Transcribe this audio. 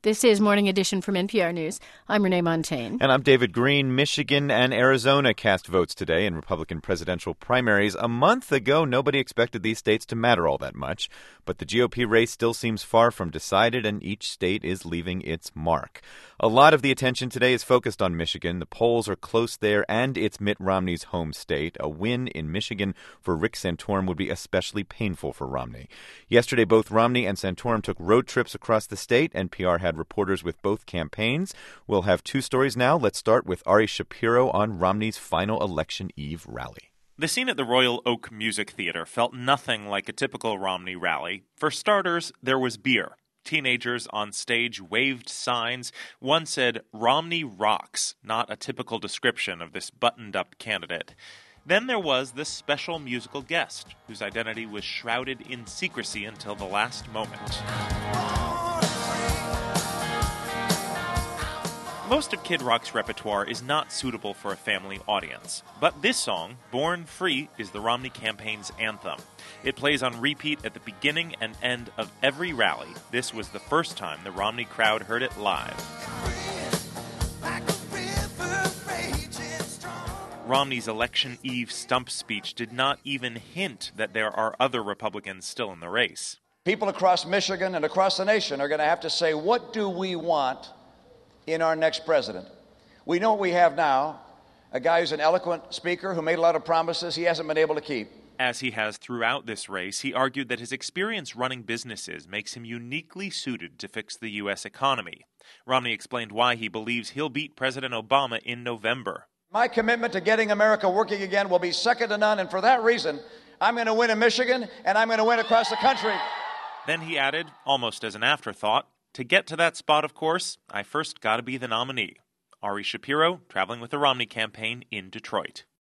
This is Morning Edition from NPR News. I'm Renee Montaigne. And I'm David Green. Michigan and Arizona cast votes today in Republican presidential primaries. A month ago, nobody expected these states to matter all that much. But the GOP race still seems far from decided, and each state is leaving its mark. A lot of the attention today is focused on Michigan. The polls are close there, and it's Mitt Romney's home state. A win in Michigan for Rick Santorum would be especially painful for Romney. Yesterday, both Romney and Santorum took road trips across the state. NPR had reporters with both campaigns. We'll have two stories now. Let's start with Ari Shapiro on Romney's final election eve rally. The scene at the Royal Oak Music Theater felt nothing like a typical Romney rally. For starters, there was beer. Teenagers on stage waved signs. One said, "Romney rocks," not a typical description of this buttoned-up candidate. Then there was this special musical guest, whose identity was shrouded in secrecy until the last moment. Most of Kid Rock's repertoire is not suitable for a family audience. But this song, Born Free, is the Romney campaign's anthem. It plays on repeat at the beginning and end of every rally. This was the first time the Romney crowd heard it live. Romney's election eve stump speech did not even hint that there are other Republicans still in the race. People across Michigan and across the nation are going to have to say, what do we want in our next president? We know what we have now, a guy who's an eloquent speaker who made a lot of promises he hasn't been able to keep. As he has throughout this race, he argued that his experience running businesses makes him uniquely suited to fix the U.S. economy. Romney explained why he believes he'll beat President Obama in November. My commitment to getting America working again will be second to none, and for that reason, I'm going to win in Michigan, and I'm going to win across the country. Then he added, almost as an afterthought, "To get to that spot, of course, I first got to be the nominee." Ari Shapiro, traveling with the Romney campaign in Detroit.